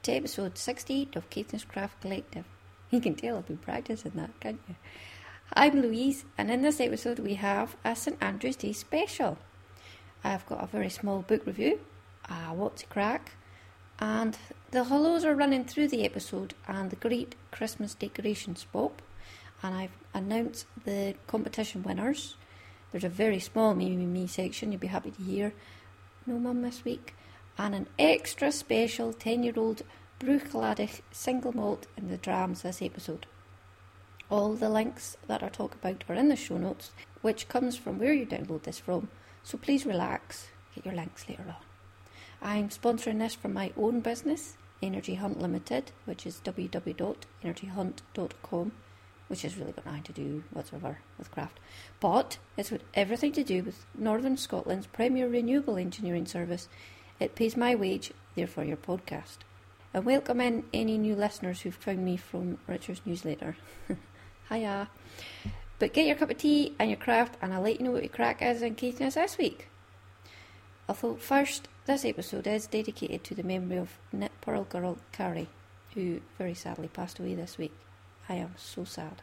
to episode 68 of Caithness Craft Collective. You can tell I've been practicing that, can't you? I'm Louise, and in this episode we have a St Andrew's Day special. I've got a very small book review, a what's a crack, and the hellos are running through the episode and the great Christmas decorations pop, and I've announced the competition winners. There's a very small me section you'll be happy to hear. No mum this week. And an extra special 10-year-old Bruichladdich single malt in the drams this episode. All the links that I talk about are in the show notes, which comes from where you download this from, so please relax, get your links later on. I'm sponsoring this from my own business, Energy Hunt Limited, which is www.energyhunt.com, which has really got nothing to do whatsoever with craft. But it's got everything to do with Northern Scotland's premier renewable engineering service. It pays my wage, therefore your podcast. And welcome in any new listeners who've found me from Richard's newsletter. Hiya. But get your cup of tea and your craft, and I'll let you know what your crack is in Caithness this week. Although first, this episode is dedicated to the memory of Knit Pearl girl Carrie, who very sadly passed away this week. I am so sad.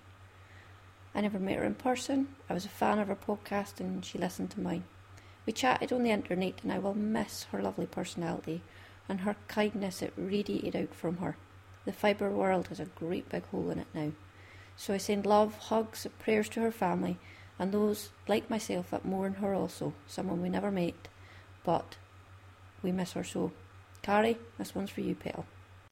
I never met her in person. I was a fan of her podcast and she listened to mine. We chatted on the internet, and I will miss her lovely personality and her kindness that radiated out from her. The fibre world has a great big hole in it now. So I send love, hugs and prayers to her family and those like myself that mourn her also, someone we never met. But we miss her so. Carrie, this one's for you, pal.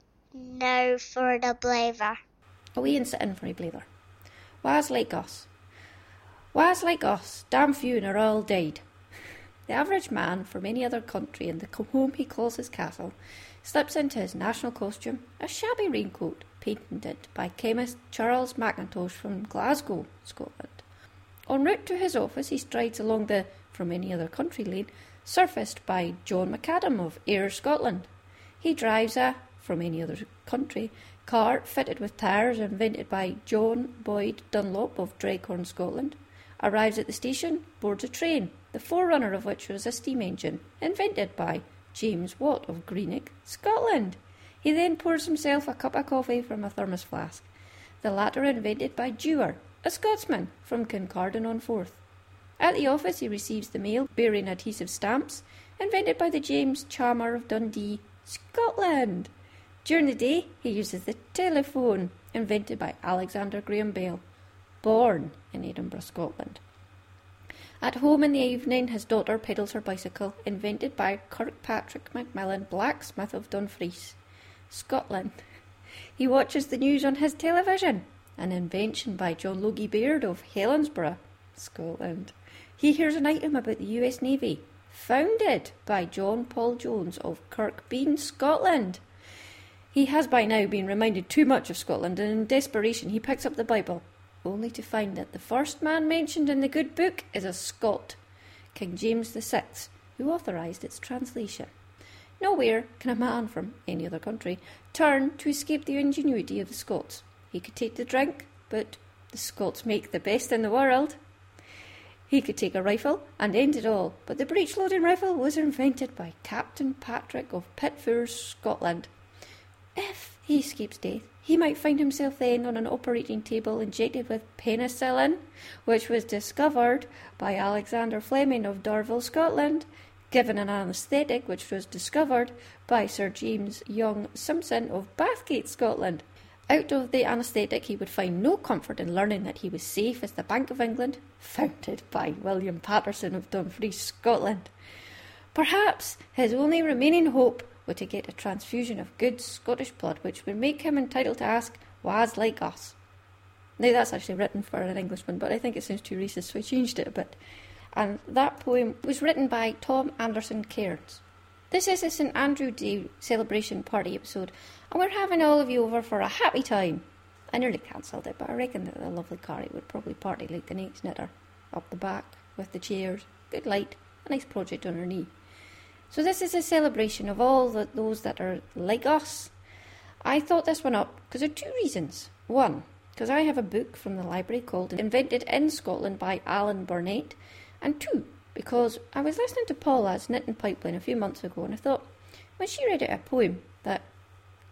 No for the blather. Away and sit in for a blather. Wha's like us? Wha's like us? Damn few and are all died. The average man from any other country in the home he calls his castle slips into his national costume, a shabby raincoat patented by chemist Charles Mackintosh from Glasgow, Scotland. En route to his office he strides along the from any other country lane surfaced by John McAdam of Ayr, Scotland. He drives a, from any other country, car fitted with tyres invented by John Boyd Dunlop of Dreghorn, Scotland, arrives at the station, boards a train, the forerunner of which was a steam engine, invented by James Watt of Greenock, Scotland. He then pours himself a cup of coffee from a thermos flask, the latter invented by Dewar, a Scotsman from Kincardine-on-Forth. At the office he receives the mail bearing adhesive stamps, invented by the James Chalmer of Dundee, Scotland. During the day he uses the telephone, invented by Alexander Graham Bell, born in Edinburgh, Scotland. At home in the evening, his daughter pedals her bicycle, invented by Kirkpatrick Macmillan, blacksmith of Dumfries, Scotland. He watches the news on his television, an invention by John Logie Baird of Helensburgh, Scotland. He hears an item about the US Navy, founded by John Paul Jones of Kirkbean, Scotland. He has by now been reminded too much of Scotland, and in desperation he picks up the Bible, only to find that the first man mentioned in the good book is a Scot, King James VI, who authorised its translation. Nowhere can a man from any other country turn to escape the ingenuity of the Scots. He could take the drink, but the Scots make the best in the world. He could take a rifle and end it all, but the breech-loading rifle was invented by Captain Patrick of Pitfour, Scotland. If he escapes death, he might find himself then on an operating table injected with penicillin, which was discovered by Alexander Fleming of Darville, Scotland, given an anaesthetic which was discovered by Sir James Young Simpson of Bathgate, Scotland. Out of the anaesthetic he would find no comfort in learning that he was safe as the Bank of England, founded by William Patterson of Dumfries, Scotland. Perhaps his only remaining hope were to get a transfusion of good Scottish blood, which would make him entitled to ask, "Was like us?" Now that's actually written for an Englishman, but I think it sounds too racist, so I changed it a bit. And that poem was written by Tom Anderson Cairns. This is a St Andrew Day celebration party episode, and we're having all of you over for a happy time. I nearly cancelled it, but I reckon that the lovely Carrie would probably party like the next knitter, up the back, with the chairs, good light, a nice project on her knee. So this is a celebration of all those that are like us. I thought this one up because of two reasons. One, because I have a book from the library called Invented in Scotland by Alan Burnett. And two, because I was listening to Paula's Knit and Pipeline a few months ago, and I thought, when she read out a poem that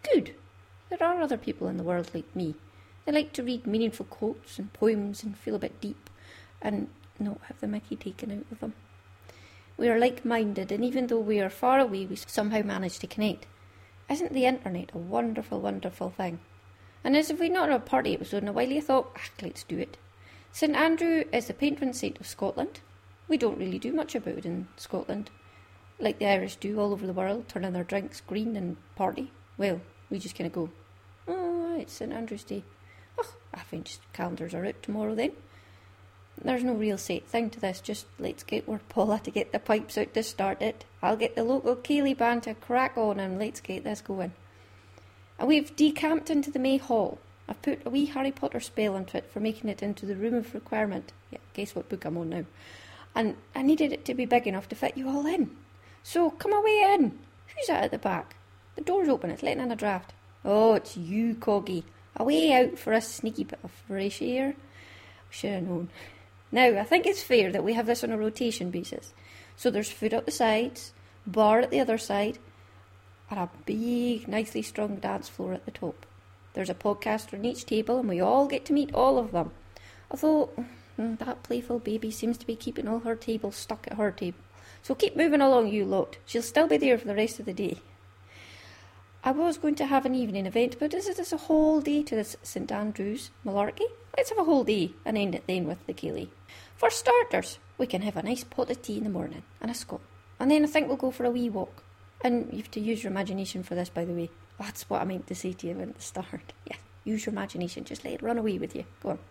Good. There are other people in the world like me. They like to read meaningful quotes and poems and feel a bit deep and not have the mickey taken out of them. We are like-minded, and even though we are far away, we somehow manage to connect. Isn't the internet a wonderful, wonderful thing? And as if we'd not had a party episode in a while, you thought, let's do it. St Andrew is the patron saint of Scotland. We don't really do much about it in Scotland, like the Irish do all over the world, turning their drinks green and party. Well, we just kind of go, oh, it's St Andrew's Day. Oh, I think calendars are out tomorrow then. There's no real set thing to this, just let's get word Paula to get the pipes out to start it. I'll get the local Ceilidh band to crack on and let's get this going. And we've decamped into the May Hall. I've put a wee Harry Potter spell into it for making it into the room of requirement. Yeah, guess what book I'm on now. And I needed it to be big enough to fit you all in. So come away in. Who's that at the back? The door's open, it's letting in a draught. Oh, it's you, Coggy. Away out for a sneaky bit of fresh air. Should have known. Now, I think it's fair that we have this on a rotation basis. So there's food up the sides, bar at the other side, and a big, nicely strung dance floor at the top. There's a podcaster on each table, and we all get to meet all of them. Although, that playful baby seems to be keeping all her tables stuck at her table. So keep moving along, you lot. She'll still be there for the rest of the day. I was going to have an evening event, but is it a whole day to this St Andrew's malarkey? Let's have a whole day and end it then with the Ceilidh. For starters, we can have a nice pot of tea in the morning and a scone. And then I think we'll go for a wee walk. And you have to use your imagination for this, by the way. That's what I meant to say to you at the start. Yeah, use your imagination. Just let it run away with you. Go on.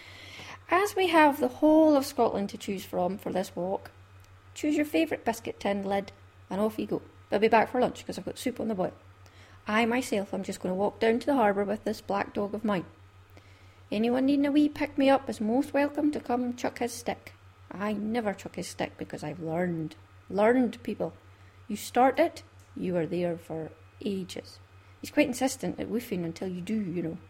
As we have the whole of Scotland to choose from for this walk, choose your favourite biscuit tin lid and off you go. I'll be back for lunch because I've got soup on the boil. I myself am just going to walk down to the harbour with this black dog of mine. Anyone needing a wee pick-me-up is most welcome to come chuck his stick. I never chuck his stick because I've learned. Learned, people. You start it, you are there for ages. He's quite insistent at woofing until you do, you know.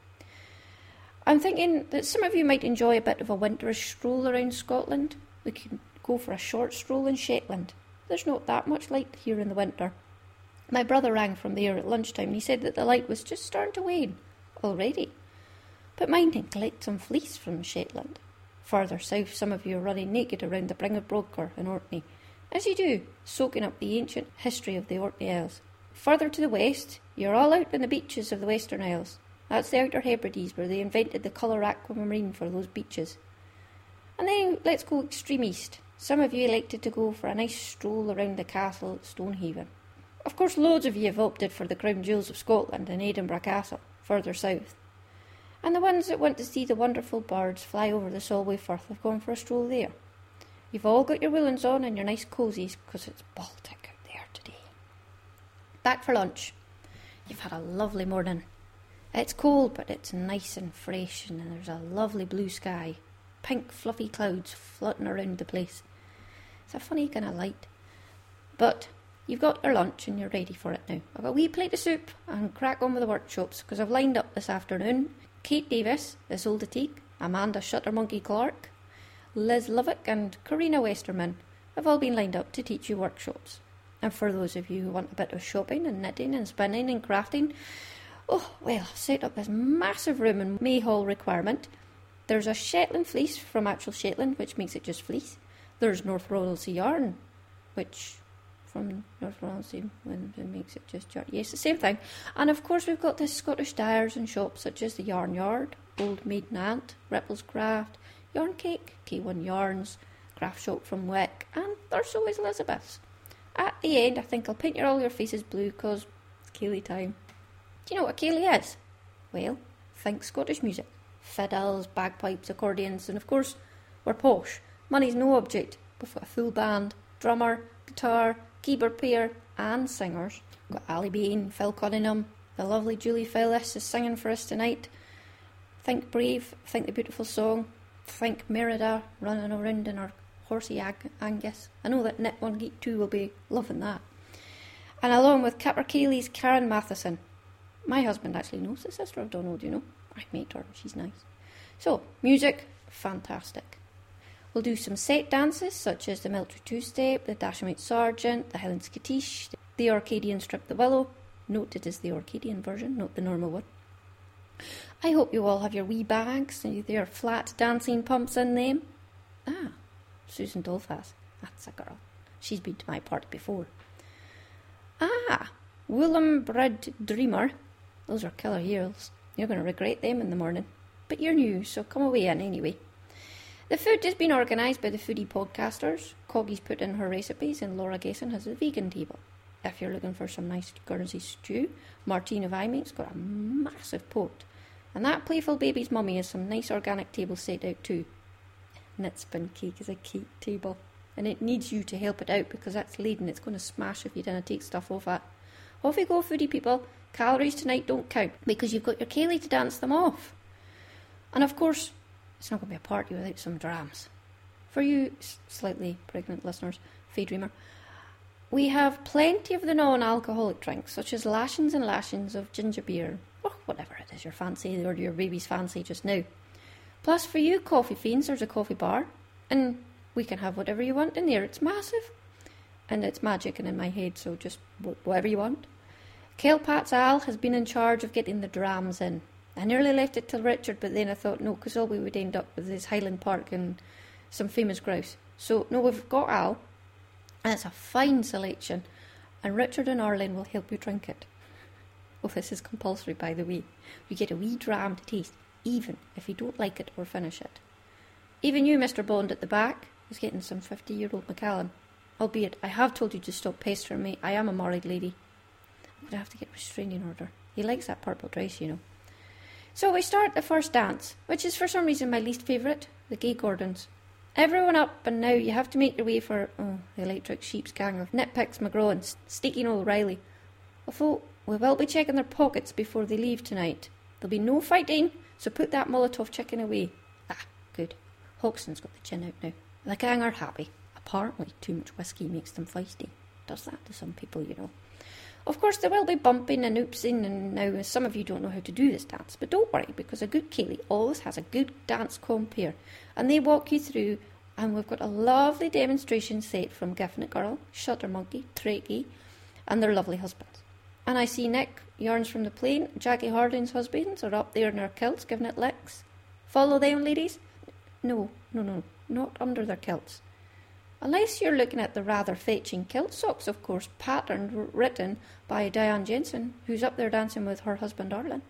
I'm thinking that some of you might enjoy a bit of a winterish stroll around Scotland. We can go for a short stroll in Shetland. There's not that much light here in the winter. My brother rang from there at lunchtime and he said that the light was just starting to wane already. But mind and collect some fleece from Shetland. Further south, some of you are running naked around the Bring of Brodgar in Orkney, as you do, soaking up the ancient history of the Orkney Isles. Further to the west, you're all out on the beaches of the Western Isles. That's the Outer Hebrides, where they invented the colour aquamarine for those beaches. And then let's go extreme east. Some of you elected to go for a nice stroll around the castle at Stonehaven. Of course, loads of you have opted for the crown jewels of Scotland and Edinburgh Castle, further south. And the ones that want to see the wonderful birds fly over the Solway Firth have gone for a stroll there. You've all got your woolens on and your nice cosies, because it's Baltic out there today. Back for lunch. You've had a lovely morning. It's cold, but it's nice and fresh, and there's a lovely blue sky. Pink fluffy clouds floating around the place. It's a funny kind of light. But you've got your lunch and you're ready for it now. I've got a wee plate of soup and crack on with the workshops, because I've lined up this afternoon Kate Davis, Isolde Teague, Amanda Shuttermonkey Clark, Liz Lovick and Karina Westerman have all been lined up to teach you workshops. And for those of you who want a bit of shopping and knitting and spinning and crafting, I've set up this massive room in May Hall requirement. There's a Shetland fleece from actual Shetland, which makes it just fleece. There's North Ronaldsay yarn, which from North Ronaldsay makes it just yarn. Yes, the same thing. And of course we've got the Scottish dyers and shops such as the Yarn Yard, Old Maiden Aunt, Ripple's Craft, Yarn Cake, K1 Yarns, Craft Shop from Wick, and there's always Elizabeth's. At the end, I think I'll paint all your faces blue because it's Ceilidh time. Do you know what a Ceilidh is? Well, think Scottish music. Fiddles, bagpipes, accordions, and of course, we're posh. Money's no object. We've got a full band, drummer, guitar, keyboard player, and singers. We've got Ali Bain, Phil Cunningham, the lovely Julie Phyllis is singing for us tonight. Think Brave, think the beautiful song. Think Merida running around in her horsey Angus. I know that Knit One Geek 2 will be loving that. And along with Capper Ceilidh's Karen Matheson. My husband actually knows the sister of Donald, you know. I met her, she's nice. So, music, fantastic. We'll do some set dances such as the Military Two-Step, the Dashmate Sergeant, the Highland Skittish, the Arcadian Strip the Willow, Note it is the Orcadian version, not the normal one. I hope you all have your wee bags and your flat dancing pumps in them. Ah, Susan Dolphas. That's a girl. She's been to my party before. Ah, Willem Bred Dreamer. Those are killer heels. You're going to regret them in the morning. But you're new, so come away in anyway. The food has been organised by the foodie podcasters. Coggy's put in her recipes and Laura Gesson has a vegan table. If you're looking for some nice Guernsey stew, Martine of iMate's got a massive pot. And that playful baby's mummy has some nice organic tables set out too. Knitspin cake is a cake table. And it needs you to help it out because that's laden. It's going to smash if you don't take stuff off it. Off you go, foodie people. Calories tonight don't count because you've got your Kaylee to dance them off. And of course, it's not going to be a party without some drams. For you slightly pregnant listeners, Faye Dreamer, we have plenty of the non-alcoholic drinks, such as lashings and lashings of ginger beer, or whatever it is your fancy or your baby's fancy just now. Plus, for you coffee fiends, there's a coffee bar, and we can have whatever you want in there. It's massive, and it's magic and in my head, so just whatever you want. Kelpat's Al has been in charge of getting the drams in. I nearly left it till Richard, but then I thought, no, because all we would end up with is Highland Park and some famous grouse. So, no, we've got Al, and it's a fine selection, and Richard and Arlen will help you drink it. Oh, this is compulsory, by the way. You get a wee dram to taste, even if you don't like it or finish it. Even you, Mr. Bond, at the back, is getting some 50-year-old Macallan. Albeit, I have told you to stop pestering me. I am a married lady. I'm going to have to get restraining order. He likes that purple dress, you know. So we start the first dance, which is for some reason my least favourite, the Gay Gordons. Everyone up, and now you have to make your way for the Electric Sheep's gang of Nitpicks, McGraw and Steaking O'Reilly. Although we will be checking their pockets before they leave tonight. There'll be no fighting, so put that Molotov chicken away. Ah, good. Hoxton's got the chin out now. The gang are happy. Apparently too much whiskey makes them feisty. Does that to some people, you know. Of course, there will be bumping and oopsing, and now some of you don't know how to do this dance, but don't worry, because a good Kaylee always has a good dance compere, and they walk you through, and we've got a lovely demonstration set from Giffnet Girl, Shutter Monkey, Trekkie, and their lovely husbands. And I see Nick, Yarns from the Plain, Jackie Harding's husbands are up there in their kilts giving it licks. Follow them, ladies? No, not under their kilts. Unless you're looking at the rather fetching kilt socks, of course, patterned, written by Diane Jensen, who's up there dancing with her husband Arlen.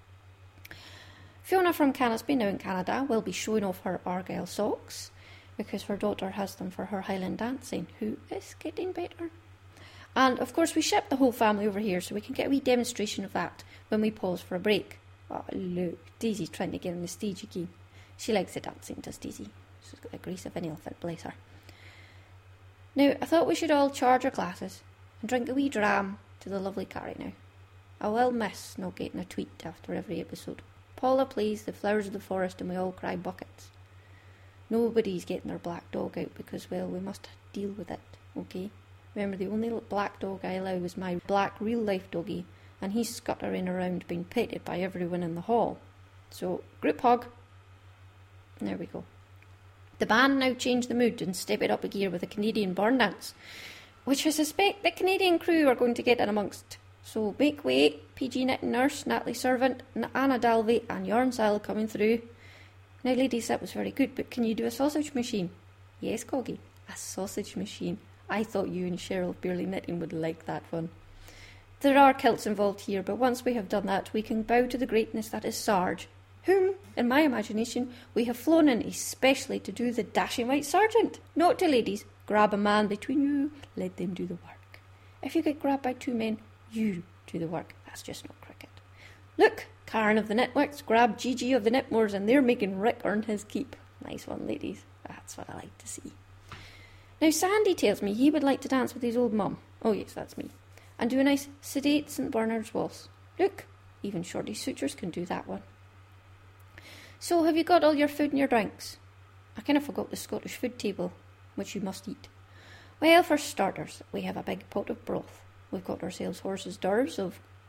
Fiona from Canasby, now in Canada, will be showing off her Argyle socks, because her daughter has them for her Highland dancing, who is getting better. And, of course, we shipped the whole family over here, so we can get a wee demonstration of that when we pause for a break. Oh, look, Daisy's trying to get on the stage again. She likes the dancing, does Daisy? She's got the grace of an elephant, bless her. Now, I thought we should all charge our glasses and drink a wee dram to the lovely Carrie now. I will miss not getting a tweet after every episode. Paula plays The Flowers of the Forest and we all cry buckets. Nobody's getting their black dog out because, well, we must deal with it, okay? Remember, the only black dog I allow is my black real-life doggy, and he's scuttering around being petted by everyone in the hall. So, group hug. There we go. The band now change the mood and step it up a gear with a Canadian barn dance, which I suspect the Canadian crew are going to get in amongst. So make way, PG Knitting Nurse, Natalie Servant, Anna Dalvey and Yarn Sile coming through. Now ladies, that was very good, but can you do a sausage machine? Yes, Coggy, a sausage machine. I thought you and Cheryl Barely Knitting would like that one. There are kilts involved here, but once we have done that, we can bow to the greatness that is Sarge, whom, in my imagination, we have flown in especially to do the dashing white sergeant. Note to ladies, grab a man between you, let them do the work. If you get grabbed by two men, you do the work. That's just not cricket. Look, Karen of the Knitwicks grabbed Gigi of the Knitmores and they're making Rick earn his keep. Nice one, ladies. That's what I like to see. Now, Sandy tells me he would like to dance with his old mum. Oh yes, that's me. And do a nice sedate St. Bernard's waltz. Look, even Shorty Sutures can do that one. So, have you got all your food and your drinks? I kind of forgot the Scottish food table, which you must eat. Well, for starters, we have a big pot of broth. We've got ourselves horses' d'oeuvres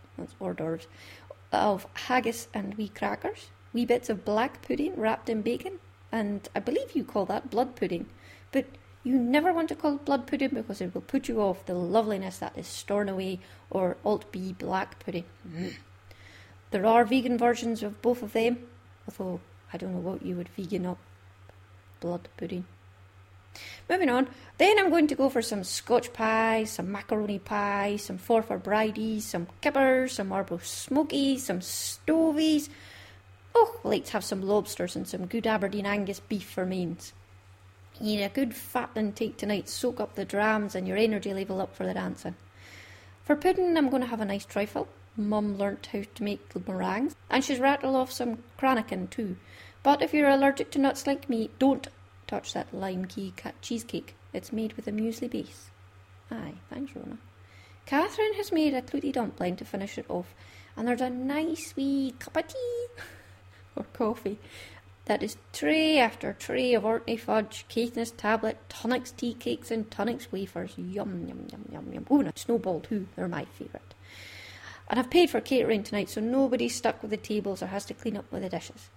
of haggis and wee crackers, wee bits of black pudding wrapped in bacon, and I believe you call that blood pudding, but You never want to call it blood pudding because it will put you off the loveliness that is Stornoway or Alt-B black pudding. There are vegan versions of both of them, although I don't know what you would vegan up. Blood pudding. Moving on, then I'm going to go for some Scotch pie, some macaroni pie, some Forfar bridies, some kippers, some Arbroath smokies, some stovies. Oh, I like to have some lobsters and some good Aberdeen Angus beef for mains. You need a good fat intake tonight, soak up the drams and your energy level up for the dancing. For pudding, I'm going to have a nice trifle. Mum learnt how to make the meringues, and she's rattled off some Cranachan too. But if you're allergic to nuts like me, don't touch that lime key cheesecake. It's made with a muesli base. Aye, thanks, Rona. Catherine has made a clooty dumpling to finish it off, and there's a nice wee cup of tea or coffee that is tray after tray of Orkney fudge, Caithness tablet, Tunnocks tea cakes and Tunnocks wafers. Yum, yum, yum, yum, yum. Oh, and a snowball too. They're my favourite. And I've paid for catering tonight, so nobody's stuck with the tables or has to clean up with the dishes.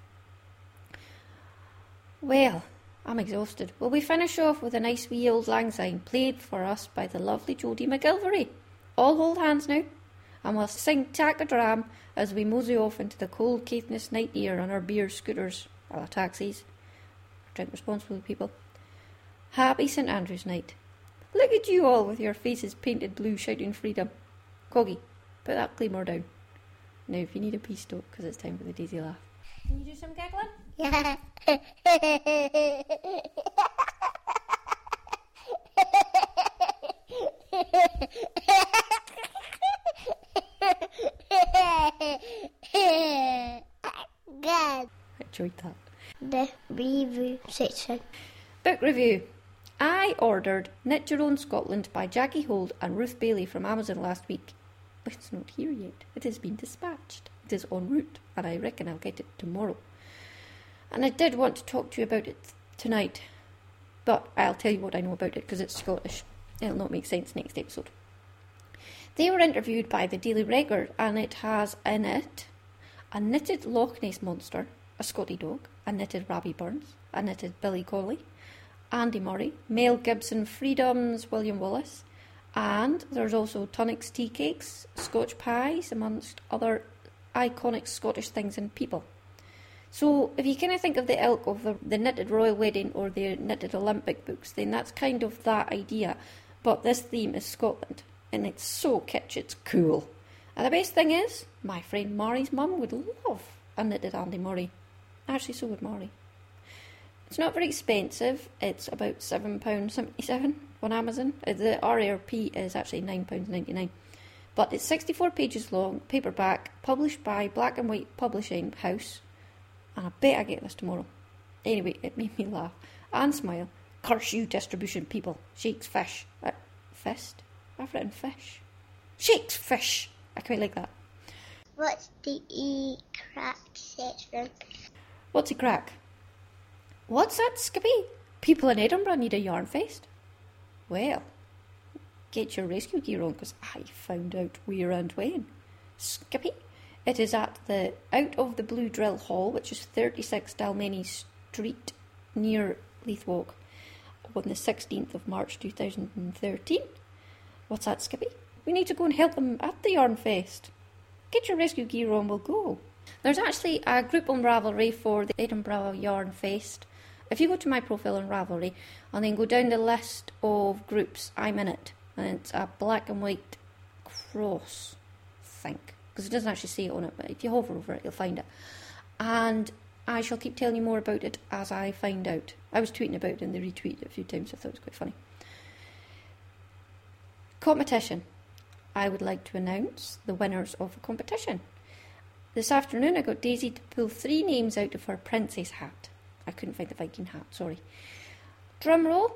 Well, I'm exhausted. Will we finish off with a nice wee old lang syne played for us by the lovely Jodie McGilvery? All hold hands now, and we'll sing tack a dram as we mosey off into the cold Caithness night air on our beer scooters, or taxis. Drink responsibly, people. Happy St Andrew's night. Look at you all with your faces painted blue shouting freedom. Coggy, put that claymore down. Now if you need a pee stop, because it's time for the Daisy laugh. Can you do some giggling? Yeah. Good. I enjoyed that. The review section. Book review. I ordered Knit Your Own Scotland by Jackie Hold and Ruth Bailey from Amazon last week. But it's not here yet. It has been dispatched. It is en route, and I reckon I'll get it tomorrow. And I did want to talk to you about it tonight, but I'll tell you what I know about it because it's Scottish. It'll not make sense next episode. They were interviewed by the Daily Record, and it has in it a knitted Loch Ness monster, a Scotty dog, a knitted Robbie Burns, a knitted Billy Colley, Andy Murray, Mel Gibson Freedoms, William Wallace, and there's also Tunnocks tea cakes, Scotch pies, amongst other iconic Scottish things and people. So if you kind of think of the ilk of the Knitted Royal Wedding or the Knitted Olympic books, then that's kind of that idea. But this theme is Scotland, and it's so kitsch, it's cool. And the best thing is, my friend Mari's mum would love a knitted Andy Murray. Actually, so would Mari. It's not very expensive. It's about £7.77 on Amazon. The RRP is actually £9.99. But it's 64 pages long, paperback, published by Black and White Publishing House. And I bet I get this tomorrow. Anyway, it made me laugh and smile. Curse you, distribution people. Shakes fish. Fist? I've written fish. Shakes fish. I quite like that. What's the e-crack section? What's a crack? What's that, Skippy? People in Edinburgh need a yarn fest. Well, get your rescue gear on, because I found out where and when. Skippy? It is at the Out of the Blue Drill Hall, which is 36 Dalmeny Street, near Leith Walk, on the 16th of March 2013. What's that, Skippy? We need to go and help them at the Yarn Fest. Get your rescue gear on, we'll go. There's actually a group on Ravelry for the Edinburgh Yarn Fest. If you go to my profile on Ravelry and then go down the list of groups, I'm in it. And it's a black and white cross, I think. Because it doesn't actually say it on it, but if you hover over it, you'll find it. And I shall keep telling you more about it as I find out. I was tweeting about it and they retweeted it a few times, so I thought it was quite funny. Competition. I would like to announce the winners of the competition. This afternoon I got Daisy to pull 3 names out of her princess hat. I couldn't find the Viking hat, sorry. Drum roll.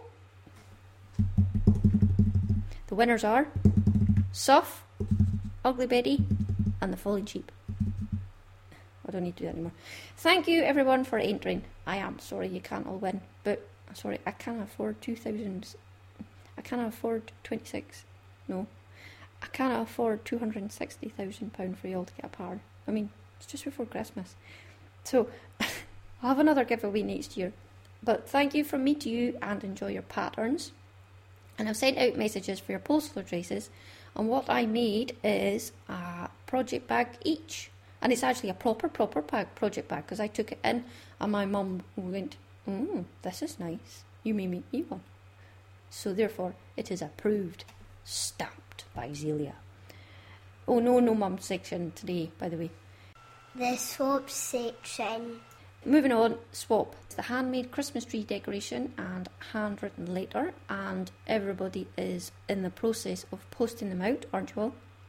The winners are Suff, Ugly Betty, and the Falling Sheep. I don't need to do that anymore. Thank you everyone for entering. I am sorry you can't all win, but sorry, I can't afford 2,000. I can't afford 26. No. I can't afford £260,000 for you all to get a par. I mean, it's just before Christmas. So, I'll have another giveaway next year. But thank you from me to you, and enjoy your patterns. And I've sent out messages for your postal addresses, and what I made is a project bag each. And it's actually a proper project bag, because I took it in and my mum went, this is nice. You may make me one. So therefore, it is approved. Stamped by Zelia. Oh, no mum section today, by the way. The swap section. Moving on, swap. It's the handmade Christmas tree decoration and handwritten letter, and everybody is in the process of posting them out, aren't you all?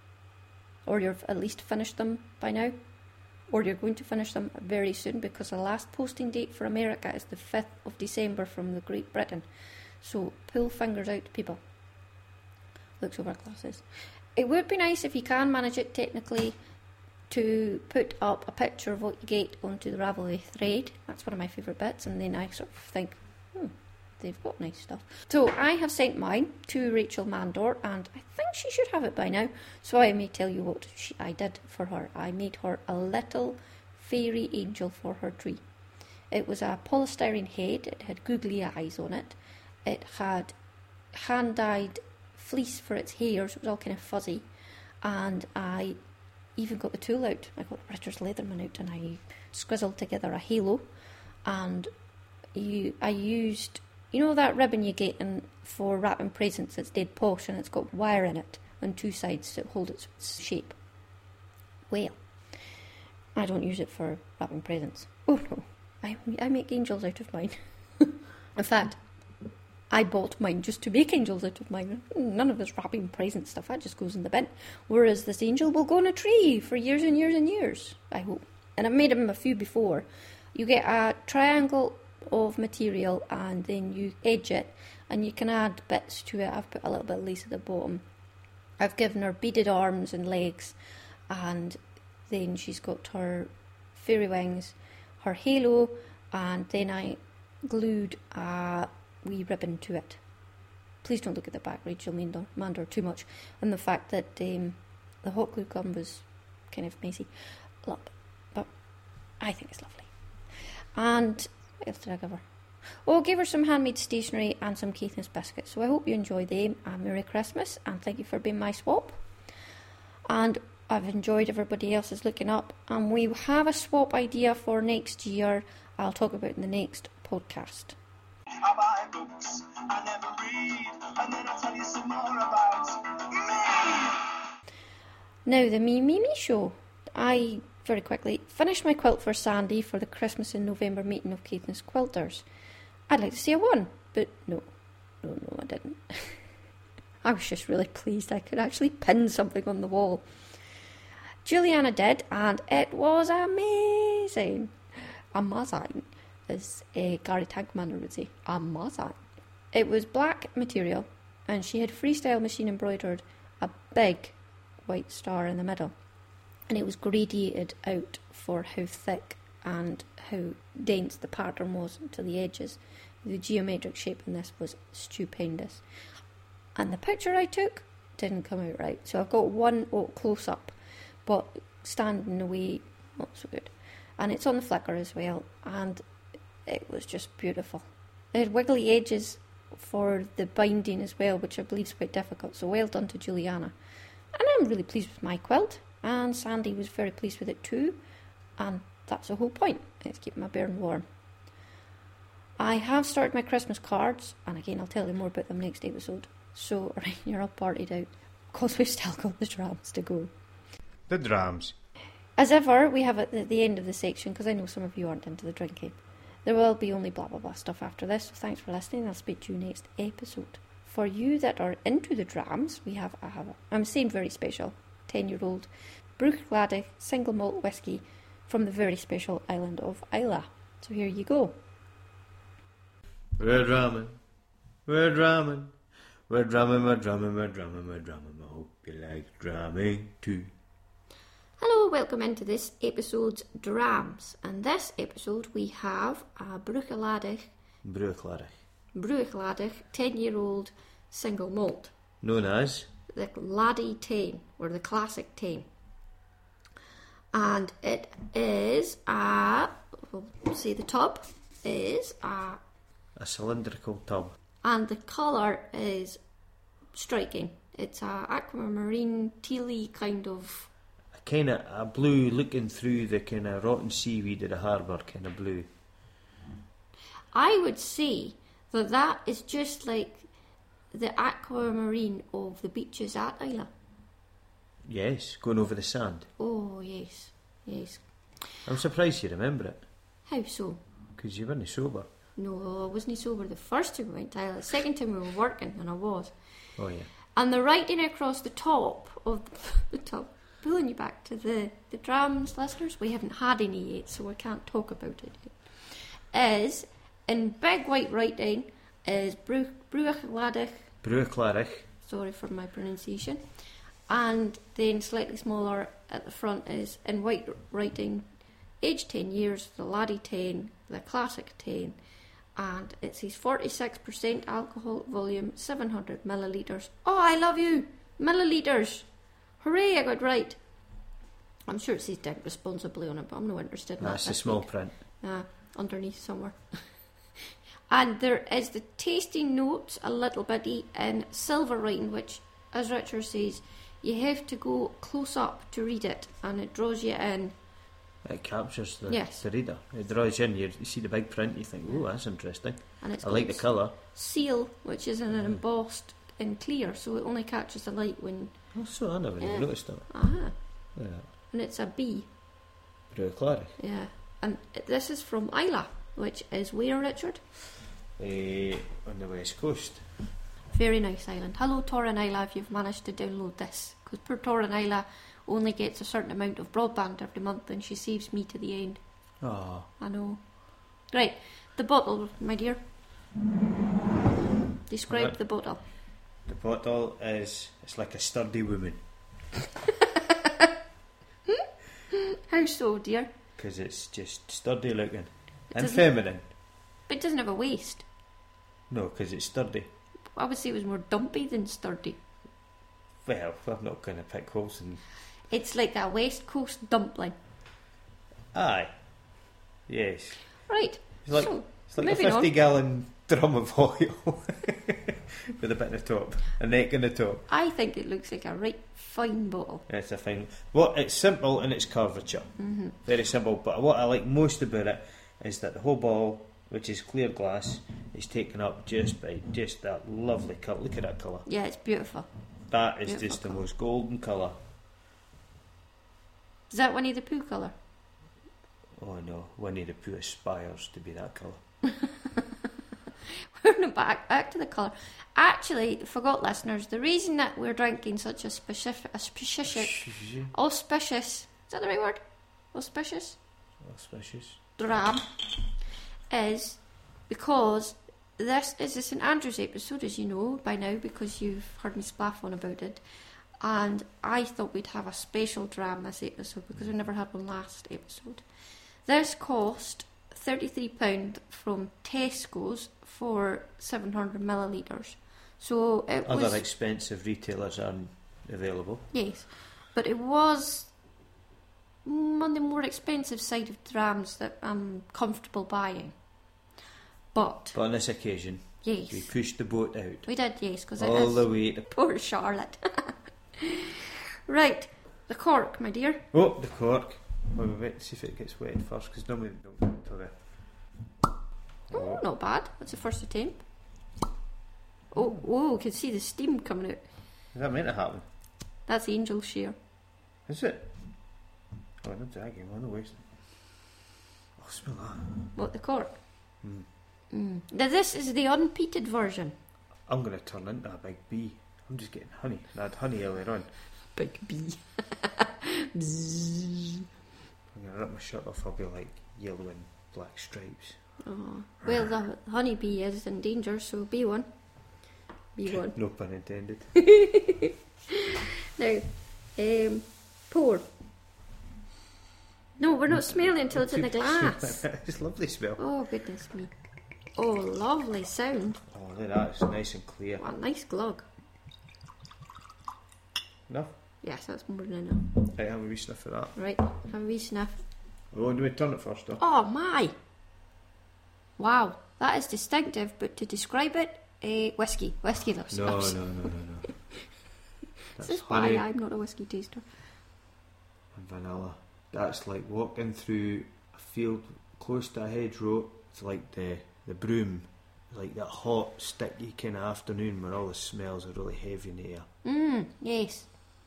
Or you've at least finished them by now, or you're going to finish them very soon, because the last posting date for America is the 5th of December from the Great Britain. So pull fingers out, people. Looks over glasses. It would be nice if you can manage it technically to put up a picture of what you get onto the Ravelry thread. That's one of my favourite bits, and then I sort of think, they've got nice stuff. So I have sent mine to Rachel Mandor, and I think she should have it by now, so I may tell you what I did for her. I made her a little fairy angel for her tree. It was a polystyrene head, it had googly eyes on it, it had hand-dyed fleece for its hair, so it was all kind of fuzzy, and I even got the tool out. I got Richards Leatherman out, and I squizzled together a halo, and I used, you know that ribbon you get for wrapping presents, it's dead posh and it's got wire in it on two sides to hold its shape. Well, I don't use it for wrapping presents. Oh no, I make angels out of mine. In fact, I bought mine just to make angels out of mine. None of this wrapping present stuff, that just goes in the bin. Whereas this angel will go on a tree for years and years and years, I hope. And I've made him a few before. You get a triangle of material and then you edge it, and you can add bits to it. I've put a little bit of lace at the bottom. I've given her beaded arms and legs, and then she's got her fairy wings, her halo, and then I glued a wee ribbon to it. Please don't look at the back, Rachel Mandor, too much, and the fact that the hot glue gun was kind of messy. Look, but I think it's lovely. And what else did I give her? Oh, I gave her some handmade stationery and some Caithness biscuits. So I hope you enjoy them. And Merry Christmas, and thank you for being my swap. And I've enjoyed everybody else's looking up. And we have a swap idea for next year. I'll talk about in the next podcast. I buy books, I never read, and then I'll tell you some more about me. Now, the Me show. I, very quickly, finished my quilt for Sandy for the Christmas in November meeting of Caithness Quilters. I'd like to say I won, but no, I didn't. I was just really pleased I could actually pin something on the wall. Juliana did, and it was amazing. Amazing, as Gary Tankmander would say. Amazing. It was black material, and she had freestyle machine embroidered a big white star in the middle, and it was gradiated out for how thick and how dense the pattern was to the edges. The geometric shape in this was stupendous. And the picture I took didn't come out right. So I've got one close up, but standing away, not so good. And it's on the Flickr as well, and it was just beautiful. It had wiggly edges for the binding as well, which I believe is quite difficult. So well done to Juliana. And I'm really pleased with my quilt, and Sandy was very pleased with it too. And that's the whole point. It's keeping my bairn warm. I have started my Christmas cards, and again I'll tell you more about them next episode. So, right, you're all partied out, because we've still got the drams to go. The drams. As ever, we have at the end of the section, because I know some of you aren't into the drinking. There will be only blah blah blah stuff after this, so thanks for listening. I'll speak to you next episode. For you that are into the drams, we have I'm saying very special, 10-year-old Bruichladdich single malt whisky from the very special island of Islay. So here you go. We're drumming, we're drumming, we're drumming, we're drumming, we're drumming, we're drumming. I hope you like drumming too. Hello, welcome into this episode's drams. And this episode we have a Bruichladdich 10-year-old single malt. Known as? The Laddie 10, or the Classic 10. And it is we'll say the top is a A cylindrical tub. And the colour is striking. It's a aquamarine, tealy kind of... A kind of a blue looking through the kind of rotten seaweed of the harbour, kind of blue. I would say that is just like the aquamarine of the beaches at Isla. Yes, going over the sand. Oh, yes, yes. I'm surprised you remember it, How so? because you weren't sober. No, I wasn't sober the first time we went to Isla. The second time we were working, and I was. Oh yeah. And the writing across the top of the top, pulling you back to the drams, listeners, we haven't had any yet, so we can't talk about it yet, is, in big white writing, is Bruachladich, Bruachladich. sorry for my pronunciation, and then slightly smaller at the front is, in white writing, age 10 years, the laddie 10, the classic 10, and it says 46% alcohol volume, 700 millilitres. Oh, I love you! Millilitres! Hooray, I got right. I'm sure it says drink responsibly on it, but I'm not interested in that. That's the small print. Underneath somewhere. And there is the tasting notes, a little bitty, in silver writing, which, as Richard says, you have to go close up to read it, and it draws you in. It captures the reader. It draws you in. You see the big print, you think, oh, that's interesting. And it's I like the colour. Seal, which is in an embossed in clear, so it only catches the light when... Oh, so I never even noticed that. Aha. Yeah. And it's a B. Bruachladich. Yeah. And this is from Isla, which is where, Richard? On the west coast. Very nice island. Hello, Torrin Isla, if you've managed to download this. Because poor Torrin Isla only gets a certain amount of broadband every month, and she saves me to the end. Oh. I know. Right, the bottle, my dear. Describe Right. the bottle. The bottle is, it's like a sturdy woman. How so, dear? Because it's just sturdy looking. And doesn't- feminine. But it doesn't have a waist. No, because it's sturdy. I would say it was more dumpy than sturdy. Well, I'm not going to pick holes in... It's like a West Coast dumpling. Aye. Yes. Right, It's like, so, it's like a moving on. 50-gallon drum of oil. With a bit in the top. A neck in the top. I think it looks like a right fine bottle. It's a fine... Well, it's simple in its curvature. Mm-hmm. Very simple. But what I like most about it is that the whole bottle, which is clear glass, is taken up just by just that lovely colour. Look at that colour. Yeah, it's beautiful. That is Beautiful just the colour. most golden colour. Is that Winnie the Pooh colour? Oh no, Winnie the Pooh aspires to be that colour. We're not back to the colour. Actually, forgot listeners, the reason that we're drinking such a auspicious, is that the right word? Auspicious? Auspicious. Dram is because this is a St Andrews episode, as you know by now, because you've heard me splaff on about it. And I thought we'd have a special dram this episode because we never had one last episode. This cost £33 from Tesco's for 700 millilitres. So it was... Other expensive retailers aren't available. Yes, but it was on the more expensive side of drams that I'm comfortable buying. But on this occasion, yes, we pushed the boat out. we did, yes, because it All is the way to... poor Charlotte. Right, the cork, my dear. Oh, the cork. Wait, see if it gets wet first, because normally they don't go until the... Oh, not bad. That's the first attempt. Oh, you can see the steam coming out. Is that meant to happen? That's Angel's share. Is it? Oh, I'm not dragging, I'm not wasting. Oh, smell that. What, the cork? Now this is the unpeated version. I'm going to turn into a big bee. I'm just getting honey. I had honey earlier on. Big bee. Bzzz. I'm going to rip my shirt off, I'll be like yellow and black stripes. Oh. Well, the honeybee is in danger, so be one. Be one. No pun intended. Now, pour. No, we're not smelling until it's in the glass. It's a lovely smell. Oh, goodness me. Oh, lovely sound. Oh, look at that, it's nice and clear. What a nice glug. Enough? Yes, that's more than enough. Right, have a wee sniff of that. Right, have a wee sniff. Oh, do we turn it first though? Oh, my. Wow. That is distinctive, but to describe it, whiskey. Whiskey listeners. No. This That's is why honey I'm not a whiskey taster. and vanilla. That's like walking through a field close to a hedgerow. It's like the broom, like that hot, sticky kind of afternoon where all the smells are really heavy in the air. Yes.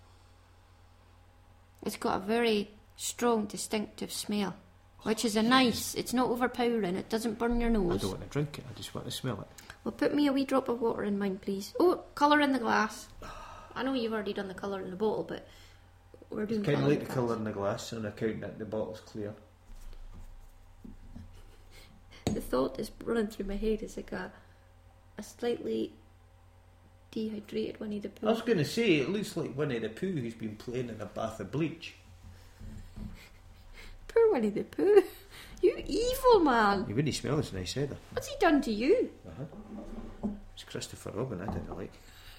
It's got a very strong, distinctive smell, which is a nice. It's not overpowering. It doesn't burn your I nose. don't want to drink it, I just want to smell it. Well, put me a wee drop of water in mine, please. Oh, colour in the glass. I know you've already done the colour in the bottle, but we're doing Kind of colour like in the colour in the glass on account that the bottle's clear. The thought is running through my head is like a slightly dehydrated Winnie the Pooh. I was going to say, it looks like Winnie the Pooh who's been playing in a bath of bleach. Poor Winnie the Pooh. You evil man. He wouldn't smell as nice either. What's he done to you? It's Christopher Robin, I didn't like.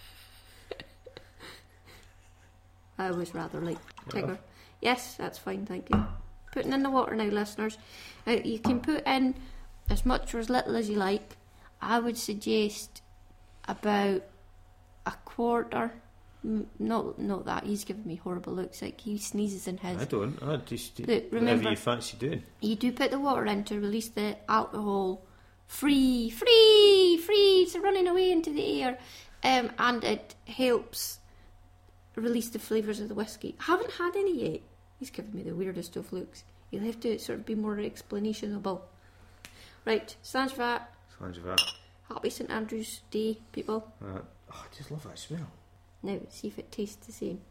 I was rather like Tigger. Yes, that's fine, thank you. Putting in the water now, listeners. You can put in as much or as little as you like. I would suggest about a quarter. Not that. He's giving me horrible looks. Like he sneezes in his. I don't. I just do Look, whatever remember, you fancy doing. you do put the water in to release the alcohol. Free. It's running away into the air, and it helps release the flavours of the whiskey. I haven't had any yet. He's giving me the weirdest of looks. You'll have to sort of be more explanationable. Right, Sanjvat. Happy St Andrew's Day, people. I just love that smell. Now, see if it tastes the same.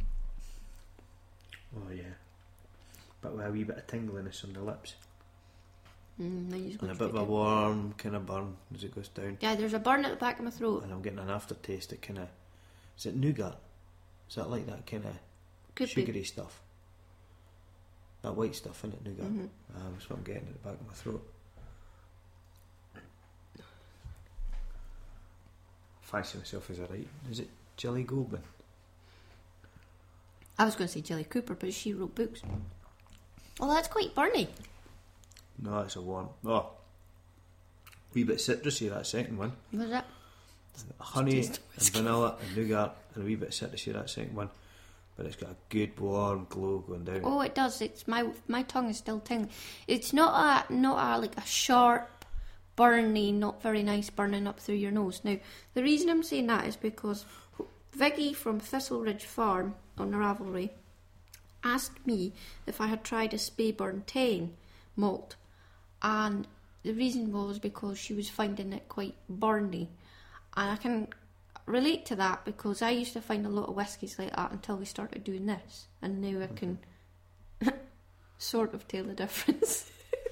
Oh yeah, but with a wee bit of tingliness on the lips Now you're and a bit of a warm kind of burn as it goes down. Yeah, there's a burn at the back of my throat. And I'm getting an aftertaste that kind of, is it nougat? Is that like that kind of Could sugary be. stuff? That white stuff in it, nougat. That's what I'm getting at the back of my throat. Fancy myself as a right. Is it Jelly Goldman? I was going to say Jelly Cooper, but she wrote books. Oh, that's quite burny. No, it's a warm. Oh, wee bit citrusy, that second one. Was it? Honey Taste and vanilla and nougat and a wee bit citrusy, that second one. But it's got a good warm glow going down. Oh, it does. It's my tongue is still tingling. It's not a like a sharp, burny, not very nice burning up through your nose. Now, the reason I'm saying that is because Viggy from Thistle Ridge Farm on the Ravelry asked me if I had tried a Speyburn 10 malt, and the reason was because she was finding it quite burny, and I can relate to that because I used to find a lot of whiskies like that until we started doing this, and now I can sort of tell the difference.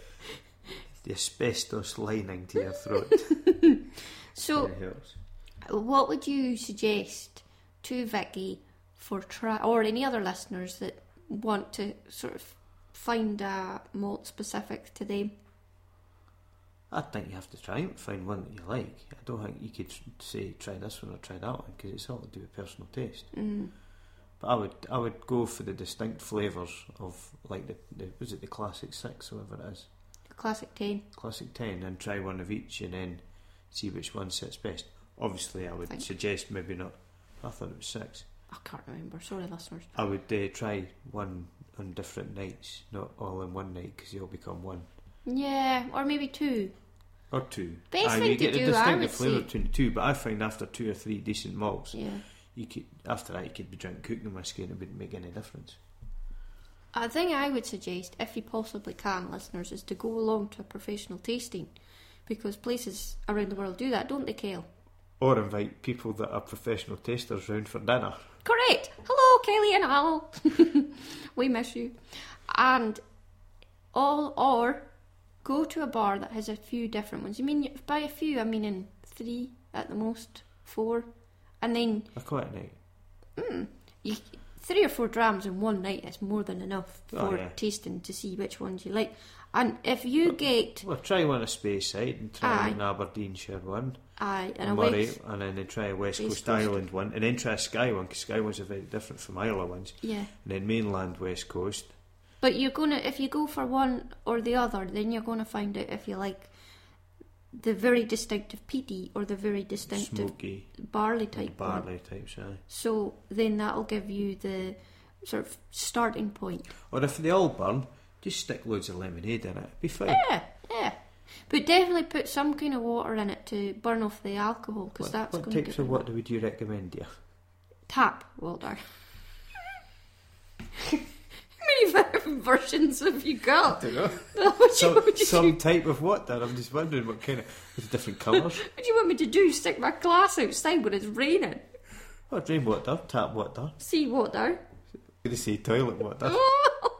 The asbestos lining to your throat. So, It helps. what would you suggest to Vicky for or any other listeners that want to sort of find a malt specific to them? I think you have to try and find one that you like. I don't think you could say try this one or try that one because it's all to do with personal taste. But I would go for the distinct flavours of like was it the Classic 6 or whatever it is? Classic 10. Classic 10 and try one of each and then see which one sits best. Obviously I would suggest maybe not. I thought it was 6. I can't remember, sorry listeners. I would try one on different nights, not all in one night because they all become one. Yeah, or maybe 2. Or 2. Best thing you to get do, the I distinctive would flavour say. between the 2, but I find after 2 or 3 decent malts, Yeah. you could after that you could be drinking cooking whiskey and it wouldn't make any difference. A thing I would suggest, if you possibly can, listeners, is to go along to a professional tasting, because places around the world do that, don't they, Kale? Or invite people that are professional tasters round for dinner. Correct. Hello, Kelly and Al. We miss you. And or go to a bar that has a few different ones. I mean, by a few, I mean in 3 at the most, 4, and then A quiet night. 3 or 4 drams in one night is more than enough for Oh, yeah. tasting to see which ones you like. And if you get Well, try one at Speyside and try Aye. an Aberdeenshire one, and a Murray, West, and then try a West West Coast Coast. Island one, and then try a Skye one because Skye ones are very different from Isla ones. yeah. And then mainland West Coast. But you're gonna, if you go for one or the other, then you're gonna find out if you like the very distinctive peaty or the very distinctive Smoky barley type one. barley types, aye. So then that'll give you the sort of starting point. Or if they all burn, just stick loads of lemonade in it. It'd be fine. Yeah. But definitely put some kind of water in it to burn off the alcohol, because that's What going to types get of water would you recommend, dear? tap water. How many versions have you got? I don't know. What would you Some type of water. I'm just wondering what kind of... With different colours. What do you want me to do? Stick my glass outside when it's raining? Oh, rainwater, tap water. Sea water? I'm going to say toilet water. Oh,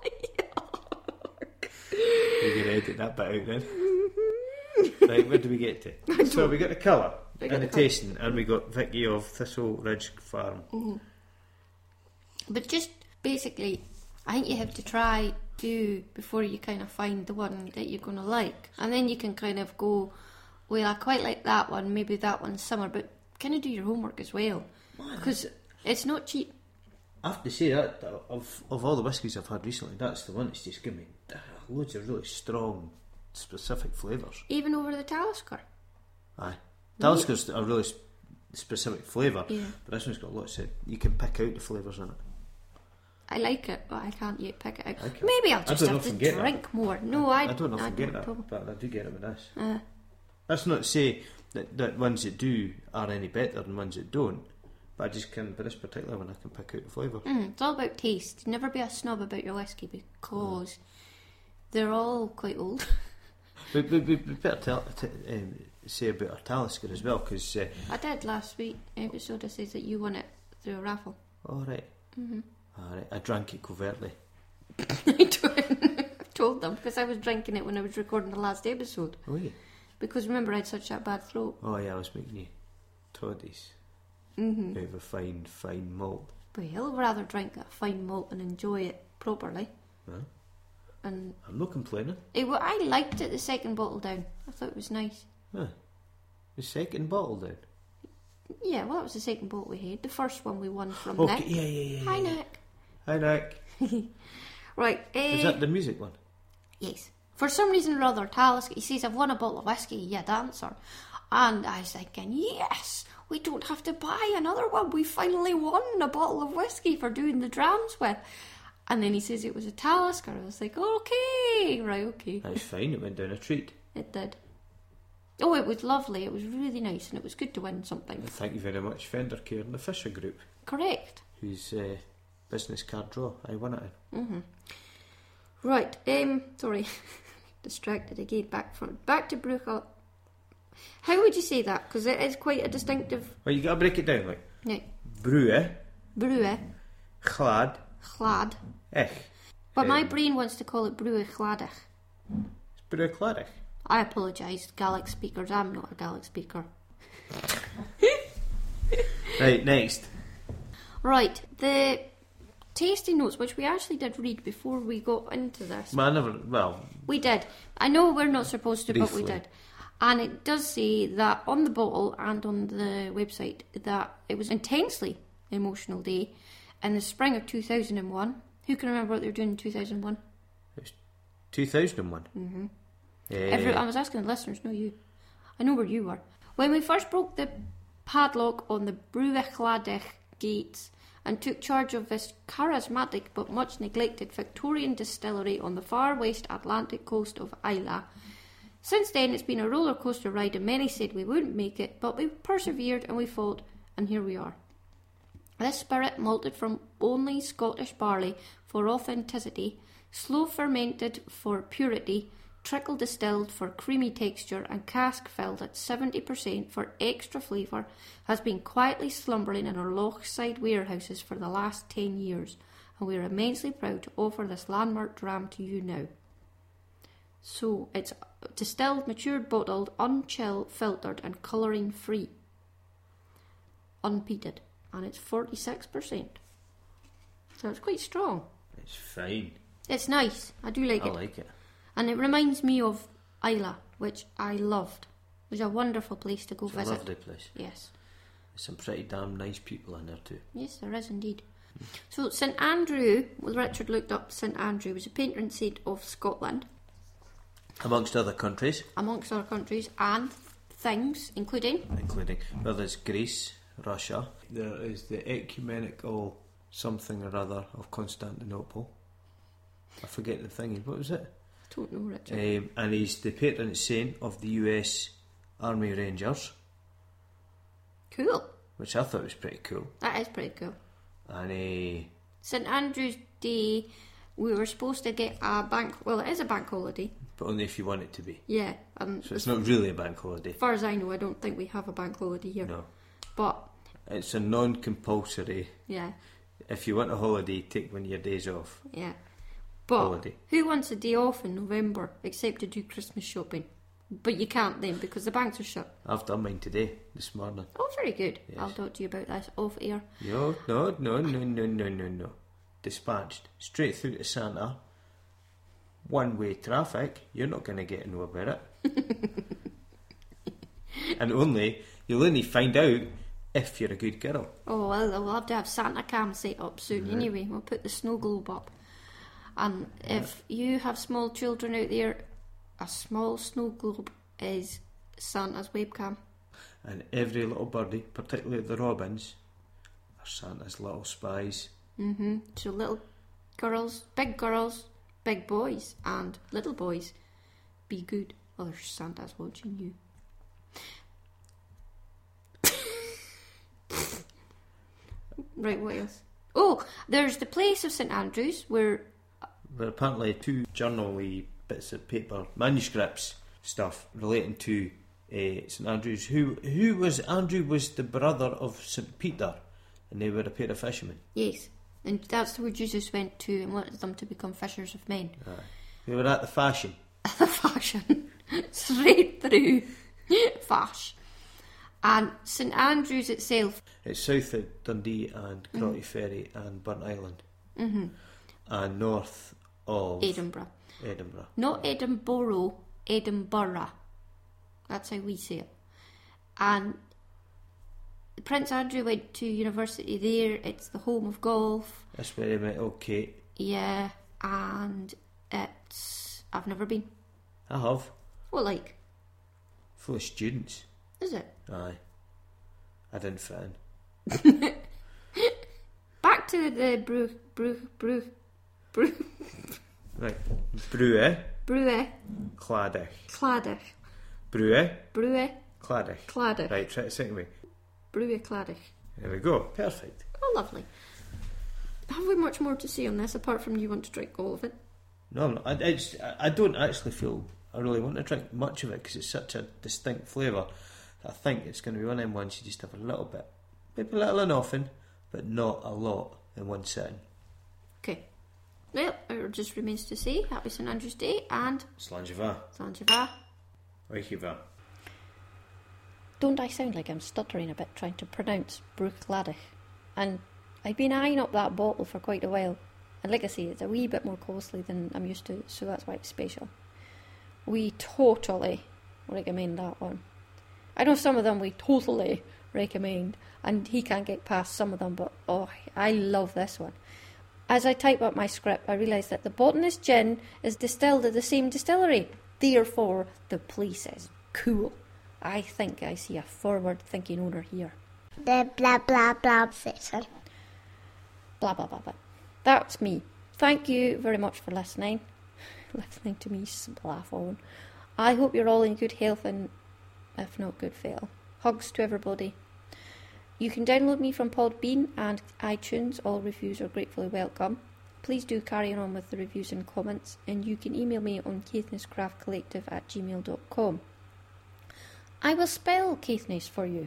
You're going to edit that bit out then. Right, where do we get to? So we got the colour and the tasting, and we got Vicky of Thistle Ridge Farm. Mm-hmm. But just basically, I think you have to try two before you kind of find the one that you're going to like. And then you can kind of go, well, I quite like that one, maybe that one's summer, but kind of do your homework as well. Because it's not cheap. I have to say that, of all the whiskies I've had recently, that's the one that's just given me loads of really strong, specific flavours. Even over the Talisker. Aye. Talisker's a really specific flavour, Yeah. but this one's got lots of... You can pick out the flavours in it. I like it, but I can't yet pick it out. I can. Maybe I'll I just don't have to often get drink more. No, I don't often get at all. that, but I do get it with this. Uh, That's not to say that ones that do are any better than ones that don't, but I just can, but this particular one I can pick out the flavour. It's all about taste. Never be a snob about your whiskey, because they're all quite old. We better say about our Talisker as well, because... I did last week episode. I says that you won it through a raffle. Alright. Alright, I drank it covertly. I told them, because I was drinking it when I was recording the last episode. Oh, yeah. Because remember, I had such a bad throat. Oh, yeah, I was making you toddies. Out of a fine malt. Well, I'd rather drink a fine malt and enjoy it properly. Huh? And I'm not complaining. I liked it the second bottle down. I thought it was nice. Huh. The second bottle then? Yeah, well, that was the second bottle we had. The first one we won from Okay, Nick. yeah. Hi, Nick. Hi, Nick. Right. Is that the music one? Yes. For some reason or other, Talisker, he says, I've won a bottle of whiskey, yeah, dancer. And I was thinking, yes, we don't have to buy another one. We finally won a bottle of whiskey for doing the drams with. And then he says it was a Talisker. I was like, okay, right, okay. That's fine, it went down a treat. It did. Oh, it was lovely. It was really nice, and it was good to win something. And thank you very much, Fender Care and the Fisher Group, Correct. whose business card draw I won it in. Right, sorry. Distracted again. Back to Bruchel. How would you say that? Because it is quite a distinctive... Well, you got to break it down, like Yeah. Brue, Brue, Chlad, Chlad. But my brain wants to call it Brue Chladich. It's Brue Cladich. I apologise, Gaelic speakers. I'm not a Gaelic speaker. Right, next. Right, the tasting notes, which we actually did read before we got into this. We We did. I know we're not supposed to, but we Briefly. did. And it does say that on the bottle and on the website that it was an intensely emotional day in the spring of 2001. Who can remember what they were doing in 2001? 2001. Mm-hmm. I was asking the listeners, no you. I know where you were. When we first broke the padlock on the Bruichladdich gates and took charge of this charismatic but much neglected Victorian distillery on the far west Atlantic coast of Islay. Since then it's been a roller coaster ride, and many said we wouldn't make it, but we persevered and we fought, and here we are. This spirit, malted from only Scottish barley for authenticity, slow fermented for purity, trickle distilled for creamy texture, and cask filled at 70% for extra flavour, has been quietly slumbering in our Lochside warehouses for the last 10 years, and we are immensely proud to offer this landmark dram to you now. So, it's distilled, matured, bottled, unchilled, filtered, and colouring free. Unpeated. And it's 46%. So it's quite strong. It's fine. It's nice. I do like I it. like it. And it reminds me of Islay, which I loved. It was a wonderful place to go It's visit. a lovely place. Yes. There's some pretty damn nice people in there too. Yes, there is indeed. So St Andrew, well, Richard looked up St Andrew, was a patron saint of Scotland. Amongst other countries. Amongst other countries and things, including, well, there's Greece, Russia. There is the ecumenical something or other of Constantinople. I forget the thing. What was it? I don't know, Richard. And he's the patron saint of the US Army Rangers. Cool. Which I thought was pretty cool. That is pretty cool. And St Andrew's Day, we were supposed to get a bank... Well, it is a bank holiday. But only if you want it to be. Yeah. So it's not really a bank holiday. As far as I know, I don't think we have a bank holiday here. No. But... It's a non-compulsory... Yeah. If you want a holiday, take one of your days off. Yeah. But holiday. Who wants a day off in November except to do Christmas shopping? But you can't then because the banks are shut. I've done mine today, this morning. Oh, very good. Yes. I'll talk to you about this off air. No. Dispatched. Straight through to Santa. One-way traffic. You're not going to get to know about it. And you'll only find out if you're a good girl. Oh, well, we'll have to have Santa Cam set up soon anyway. We'll put the snow globe up. And if you have small children out there, a small snow globe is Santa's webcam. And every little birdie, particularly the robins, are Santa's little spies. Mm-hmm. So little girls, big boys, and little boys, be good, or Santa's watching you. Right, what else? Oh, there's the place of St Andrews where... There are apparently 2 journal-y bits of paper, manuscripts, stuff relating to St Andrews. Who was Andrew? Was the brother of St Peter, and they were a pair of fishermen. Yes, and that's where Jesus went to and wanted them to become fishers of men. They were at the fashion. The fashion, straight through fash. And St Andrews itself. It's south of Dundee and Crotty Ferry and Burnt Island. Mm-hmm. And north of Edinburgh. Edinburgh. Not Edinburgh, Edinburgh. That's how we say it. And Prince Andrew went to university there. It's the home of golf. That's where he met old Kate. Yeah, and it's... I've never been. I have. What, like? Full of students. Is it? Aye. I didn't fit in. Back to the brew. Right. Brewe. Claddich. Brewe. Claddich. Claddich. Right, try it the second way. Brewe Claddich. There we go. Perfect. Oh, lovely. Have we much more to say on this apart from you want to drink all of it? No, I don't actually feel I really want to drink much of it because it's such a distinct flavour. I think it's going to be one of them ones you just have a little bit. Maybe a little and often, but not a lot in one sitting. Okay. Well, it just remains to say Happy St Andrew's Day and... Slanjiva. Slanjiva. Oichiva. Don't I sound like I'm stuttering a bit trying to pronounce Bruichladdich? And I've been eyeing up that bottle for quite a while. And like I say, it's a wee bit more costly than I'm used to, so that's why it's special. We totally recommend that one. I know some of them we totally recommend, and he can't get past some of them, but oh, I love this one. As I type up my script, I realise that the Botanist Gin is distilled at the same distillery. Therefore, the place is cool. I think I see a forward-thinking owner here. The blah blah blah section. Blah, blah, blah, blah. That's me. Thank you very much for listening. Listening to me splaff on. I hope you're all in good health and, if not good, fail. Hugs to everybody. You can download me from Podbean and iTunes. All reviews are gratefully welcome. Please do carry on with the reviews and comments, and you can email me on caithnesscraftcollective@gmail.com. I will spell Caithness for you.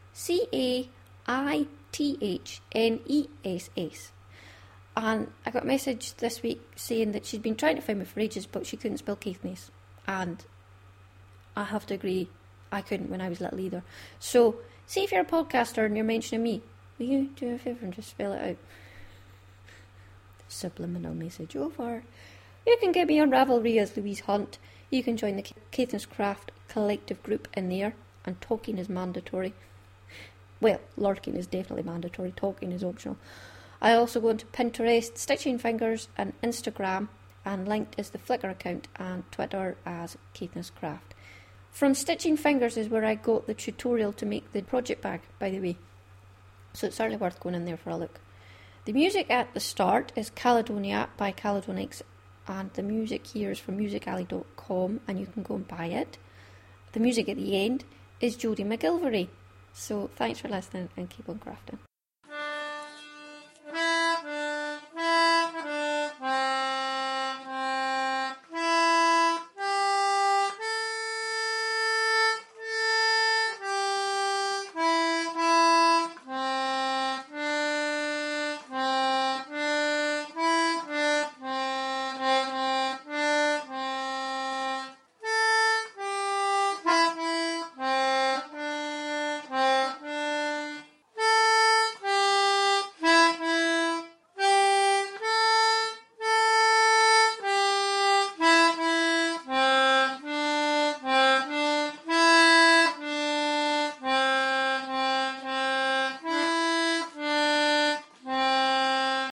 CAITHNESS. And I got a message this week saying that she'd been trying to find me for ages, but she couldn't spell Caithness. And I have to agree, I couldn't when I was little either. So, see if you're a podcaster and you're mentioning me, will you do me a favour and just spell it out? Subliminal message over. You can get me on Ravelry as Louise Hunt. You can join the Caithness Craft Collective group in there, and talking is mandatory. Well, lurking is definitely mandatory, talking is optional. I also go into Pinterest, Stitching Fingers, and Instagram, and linked is the Flickr account and Twitter as Caithness Craft. From Stitching Fingers is where I got the tutorial to make the project bag, by the way. So it's certainly worth going in there for a look. The music at the start is Caledonia by Caledonix, and the music here is from musicalley.com, and you can go and buy it. The music at the end is Jodie McGilvery. So thanks for listening and keep on crafting.